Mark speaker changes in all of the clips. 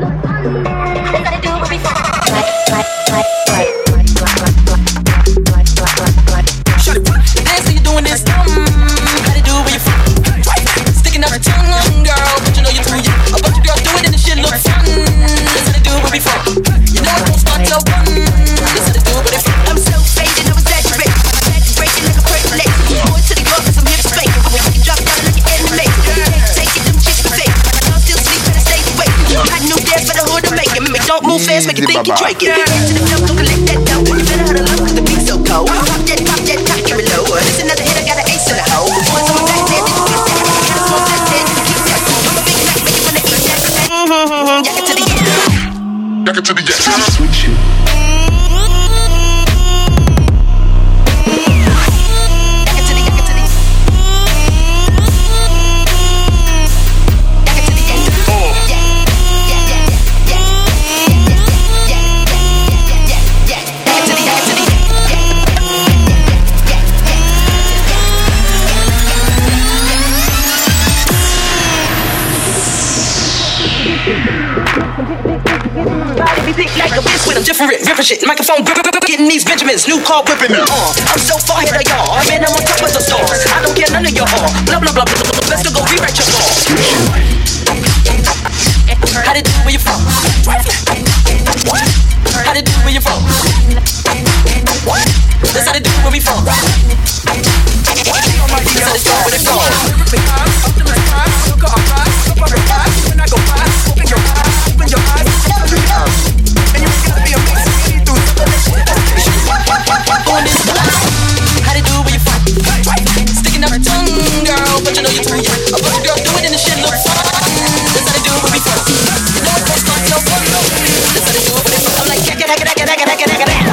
Speaker 1: Make you think you Drake it. Get to the top, don't collect that dough. You better huddle up, cause the beat's so cold. Pop that, cock, carry low. This another hit, I got an ace in the hole. Want some of that, then you get that. Gotta smoke that, then you keep that. I'm a big Mac, make you wanna eat that. Yak it to the yak. Yak it to the yak. Switch you. Different, ripping shit, microphone getting these Benjamins, new car whipping me. I'm so far ahead of y'all, man, I'm on top of the stars. I don't care none of y'all, blah blah blah blah. Let's go rewrite your song. How they do where you from? How they do where you from? That's how they do where we from. That's how they start where they from. Sticking up her tongue, girl, but you know you're too young. A bunch of girls do it and the shit looks fun. That's how they do it when we fuck. You know it don't start no fun, no. That's how they do it when they fuck. I'm like, hack it.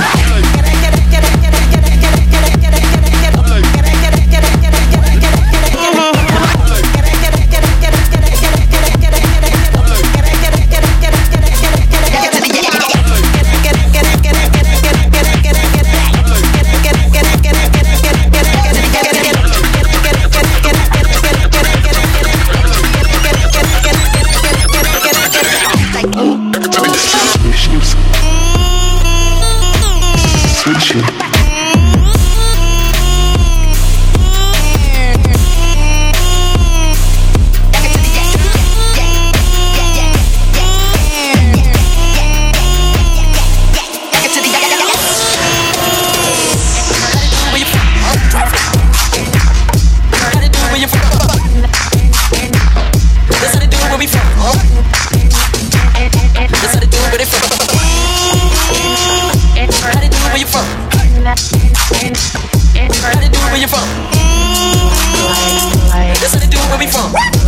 Speaker 1: That's how they do it where we from.